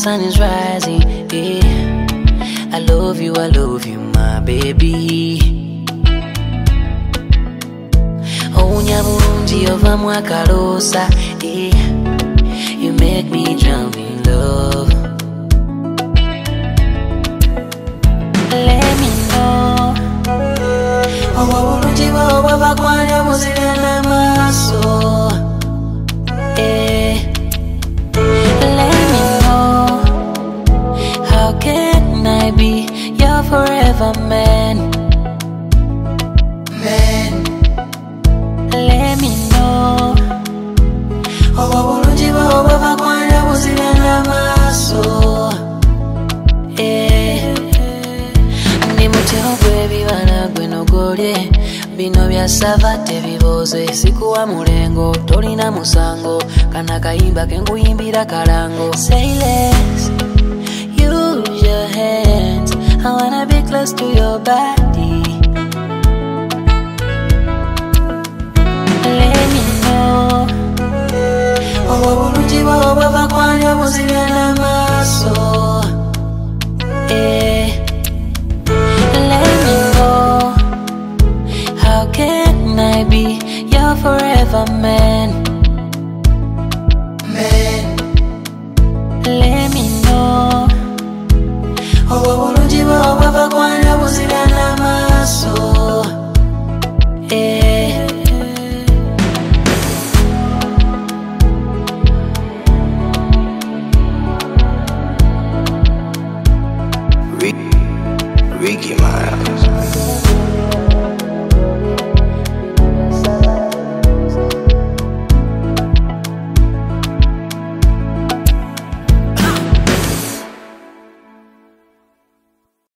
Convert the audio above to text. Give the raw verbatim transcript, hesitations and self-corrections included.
sun is rising. Yeah. I love you, I love you, my baby. Ounya bulungi ova mwakalosa. Yeah. You make me drown in love. Let me know. Owa bulungi bw'oba bakwanya buzira n'amaaso. Eh. Let me know. How can I be your forever man? Man. Let me know. Owa bulungi bw'oba bakwanya buzira n'amaaso. Eh. Ndi mutego gw'ebibala gwe nogolye. Bino bya sava tebiboze. Sikuwa mulengo tolina musango. Kana kayimba kenguyimbira kalango. Say less. Use your hands. I wanna be close to your body. Let me know. Owa bulungi bw'oba bakwanya buzira n'amaaso. Eh. Let me know. How can I be your forever man? Man. Let me know. Owa bulungi bw'oba bakwanya buzira n'amaaso. Eh. Ricky Miles.